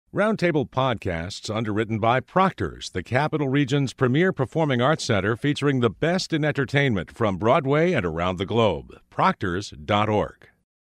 Roundtable Podcasts, underwritten by Proctor's, the Capital Region's premier performing arts center featuring the best in entertainment from Broadway and around the globe. Proctors.org.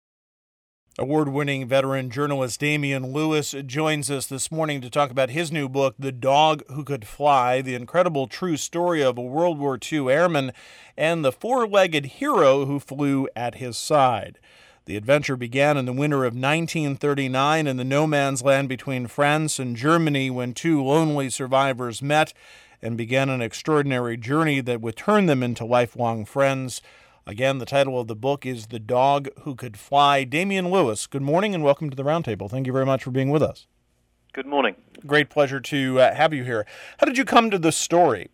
Award-winning veteran journalist Damian Lewis joins us this morning to talk about his new book, The Dog Who Could Fly, the incredible true story of a World War II airman and the four-legged hero who flew at his side. The adventure began in the winter of 1939 in the no-man's land between France and Germany when two lonely survivors met and began an extraordinary journey that would turn them into lifelong friends. Again, the title of the book is The Dog Who Could Fly. Damian Lewis, good morning and welcome to the Roundtable. Thank you very much for being with us. Good morning. Great pleasure to have you here. How did you come to this story?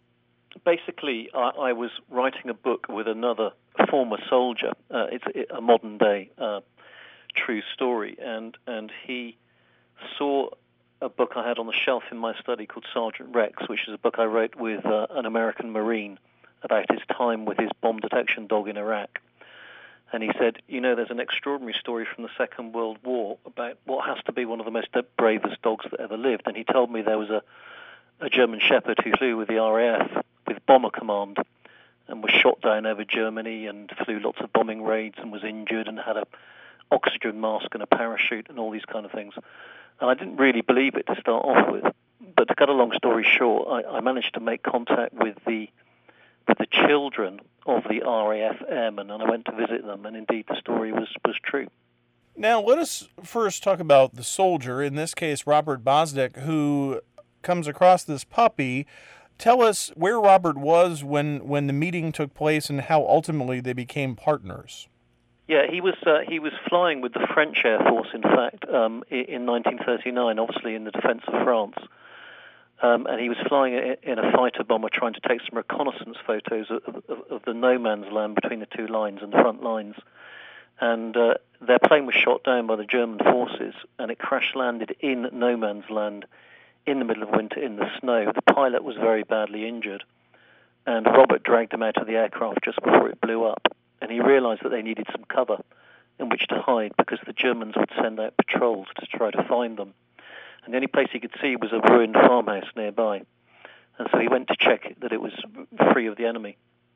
Basically, I was writing a book with another former soldier. It's a modern-day true story, and he saw a book I had on the shelf in my study called Sergeant Rex, which is a book I wrote with an American Marine about his time with his bomb detection dog in Iraq. And he said, there's an extraordinary story from the Second World War about what has to be one of the most bravest dogs that ever lived. And he told me there was a German Shepherd who flew with the RAF with Bomber Command and was shot down over Germany and flew lots of bombing raids and was injured and had an oxygen mask and a parachute and all these kind of things. And I didn't really believe it to start off with. But to cut a long story short, I managed to make contact with the children of the RAF airmen, and I went to visit them, and indeed the story was true. Now, let us first talk about the soldier, in this case Robert Bosdick, who comes across this puppy. Tell us where Robert was when the meeting took place and how ultimately they became partners. Yeah, he was flying with the French Air Force, in fact, in 1939, obviously in the defense of France. And he was flying in a fighter bomber trying to take some reconnaissance photos of the no man's land between the two lines and the front lines. And their plane was shot down by the German forces, and it crash-landed in no man's land in the middle of winter in the snow. The pilot was very badly injured, and Robert dragged him out of the aircraft just before it blew up. And he realized that they needed some cover in which to hide because the Germans would send out patrols to try to find them. And the only place he could see was a ruined farmhouse nearby. And so he went to check that it was free of the enemy.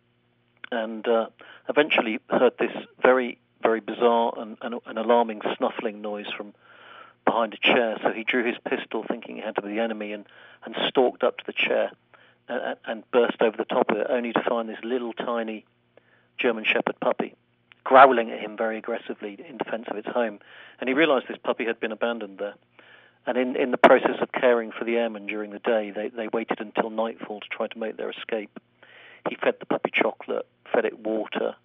And eventually heard this very, very bizarre and alarming snuffling noise from behind a chair. So he drew his pistol thinking it had to be the enemy and stalked up to the chair and burst over the top of it, only to find this little tiny German Shepherd puppy growling at him very aggressively in defense of its home. And he realized this puppy had been abandoned there. And in the process of caring for the airmen during the day, they waited until nightfall to try to make their escape. He fed the puppy chocolate, fed it water,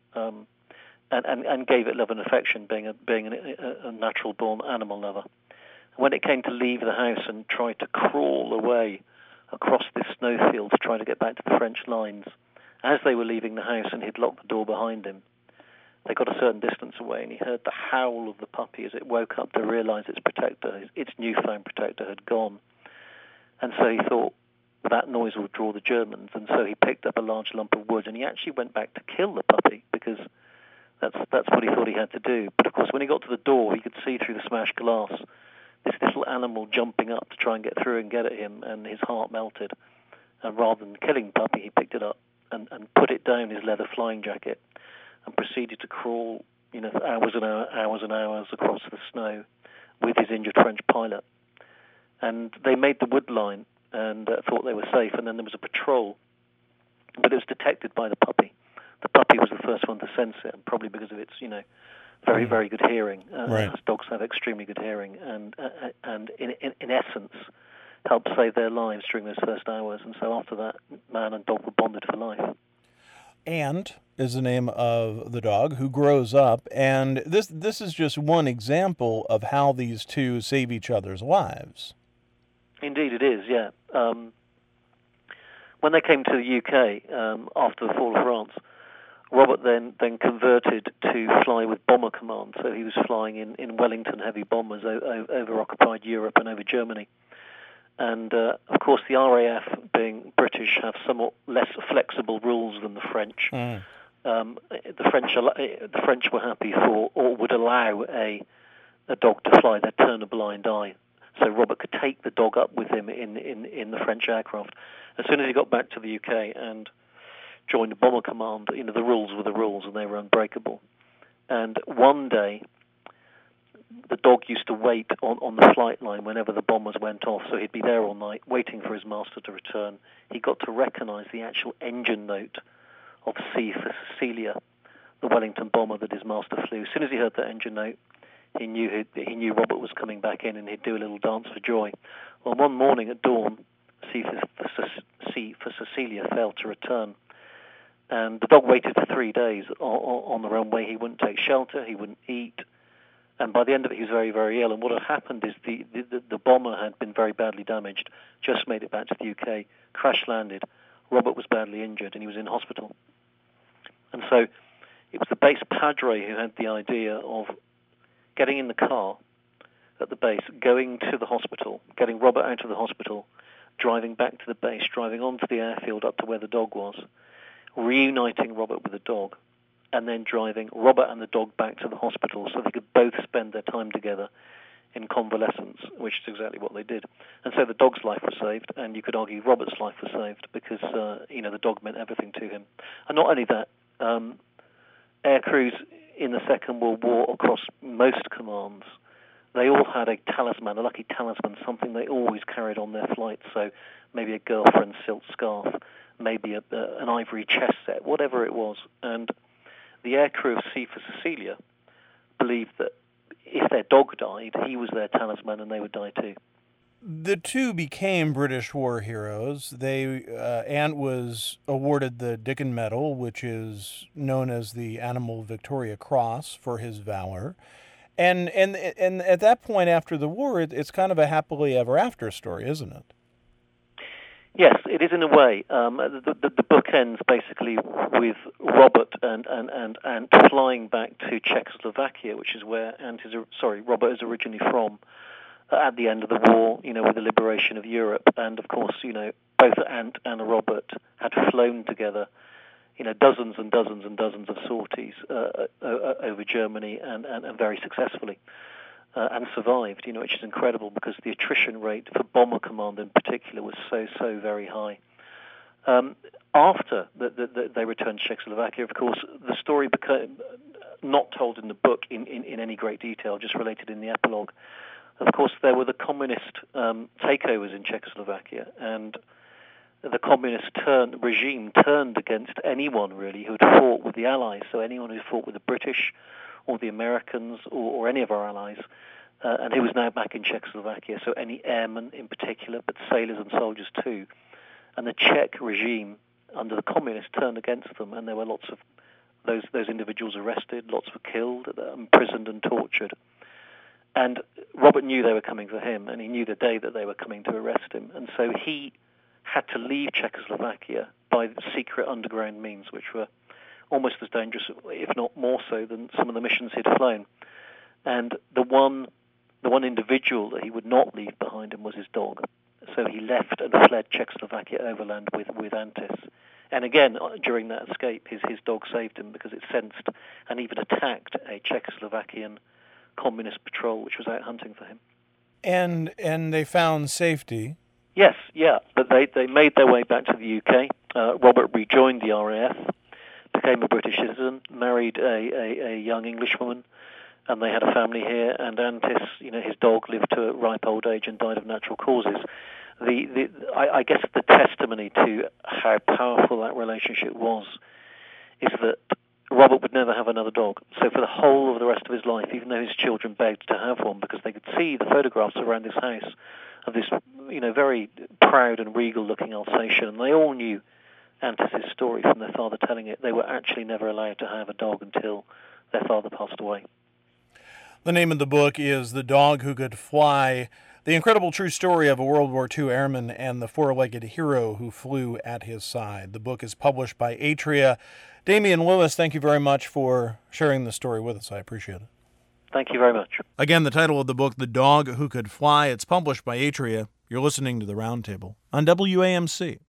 and gave it love and affection, being a natural-born animal lover. When it came to leave the house and try to crawl away across this snowfield to try to get back to the French lines, as they were leaving the house and he'd locked the door behind him, they got a certain distance away, and he heard the howl of the puppy as it woke up to realize its protector, its newfound protector, had gone. And so he thought that noise would draw the Germans, and so he picked up a large lump of wood, and he actually went back to kill the puppy because that's what he thought he had to do. But of course, when he got to the door, he could see through the smashed glass this little animal jumping up to try and get through and get at him, and his heart melted. And rather than killing the puppy, he picked it up and put it down his leather flying jacket and proceeded to crawl, for hours and hours across the snow with his injured French pilot. And they made the wood line and thought they were safe, and then there was a patrol, but it was detected by the puppy. The puppy was the first one to sense it, and probably because of its, very, very good hearing. Right. As dogs have extremely good hearing, and in essence, helped save their lives during those first hours. And so after that, man and dog were bonded for life. And is the name of the dog who grows up, and this is just one example of how these two save each other's lives. Indeed it is, yeah. When they came to the UK after the fall of France, Robert then converted to fly with Bomber Command, so he was flying in Wellington heavy bombers over occupied Europe and over Germany. And, of course, the RAF, being British, have somewhat less flexible rules than the French. The French were happy for, or would allow, a dog to fly. They'd turn a blind eye. so Robert could take the dog up with him in the French aircraft. As soon as he got back to the UK and joined the Bomber Command, the rules were the rules and they were unbreakable. And one day, the dog used to wait on the flight line whenever the bombers went off, so he'd be there all night waiting for his master to return. He got to recognize the actual engine note of C for Cecilia, the Wellington bomber that his master flew. As soon as he heard that engine note, he knew Robert was coming back in, and he'd do a little dance for joy. Well, one morning at dawn, C for Cecilia failed to return, and the dog waited for 3 days on the runway. He wouldn't take shelter, he wouldn't eat, and by the end of it, he was very, very ill. And what had happened is the bomber had been very badly damaged, just made it back to the UK, crash-landed. Robert was badly injured, and he was in hospital. And so it was the base padre who had the idea of getting in the car at the base, going to the hospital, getting Robert out of the hospital, driving back to the base, driving onto the airfield up to where the dog was, reuniting Robert with the dog, and then driving Robert and the dog back to the hospital so they could both spend their time together in convalescence, which is exactly what they did. And so the dog's life was saved, and you could argue Robert's life was saved because, the dog meant everything to him. And not only that, air crews in the Second World War across most commands, they all had a talisman, a lucky talisman, something they always carried on their flights. So maybe a girlfriend's silk scarf, maybe an ivory chess set, whatever it was. And the aircrew of C for Cecilia believed that if their dog died, he was their talisman and they would die too. The two became British war heroes. Ant was awarded the Dickon Medal, which is known as the Animal Victoria Cross, for his valor. And at that point after the war, it's kind of a happily ever after story, isn't it? Yes, it is in a way. The book ends basically with Robert and flying back to Czechoslovakia, which is where Robert is originally from. At the end of the war, with the liberation of Europe, and of course, both Ant and Robert had flown together, dozens and dozens and dozens of sorties over Germany, and very successfully, and survived. Which is incredible because the attrition rate for Bomber Command in particular was so very high. After they returned to Czechoslovakia, of course, the story became not told in the book in any great detail, just related in the epilogue. Of course, there were the communist takeovers in Czechoslovakia, and the communist regime turned against anyone, really, who had fought with the Allies, so anyone who fought with the British or the Americans or any of our allies, and who was now back in Czechoslovakia, so any airmen in particular, but sailors and soldiers too. And the Czech regime, under the communists, turned against them, and there were lots of those individuals arrested, lots were killed, imprisoned and tortured. And Robert knew they were coming for him, and he knew the day that they were coming to arrest him. And so he had to leave Czechoslovakia by secret underground means, which were almost as dangerous, if not more so, than some of the missions he'd flown. And the one individual that he would not leave behind him was his dog. So he left and fled Czechoslovakia overland with Antis. And again, during that escape, his dog saved him because it sensed and even attacked a Czechoslovakian communist patrol which was out hunting for him. And they found safety. Yes, yeah, but they made their way back to the UK. Robert rejoined the RAF, became a British citizen, married a young Englishwoman, and they had a family here. And Antis, his dog, lived to a ripe old age and died of natural causes. I guess the testimony to how powerful that relationship was is that Robert would never have another dog. So for the whole of the rest of his life, even though his children begged to have one because they could see the photographs around his house of this, very proud and regal-looking Alsatian, and they all knew Antis' story from their father telling it, they were actually never allowed to have a dog until their father passed away. The name of the book is The Dog Who Could Fly, the incredible true story of a World War II airman and the four-legged hero who flew at his side. The book is published by Atria. Damian Lewis, thank you very much for sharing the story with us. I appreciate it. Thank you very much. Again, the title of the book, The Dog Who Could Fly. It's published by Atria. You're listening to The Roundtable on WAMC.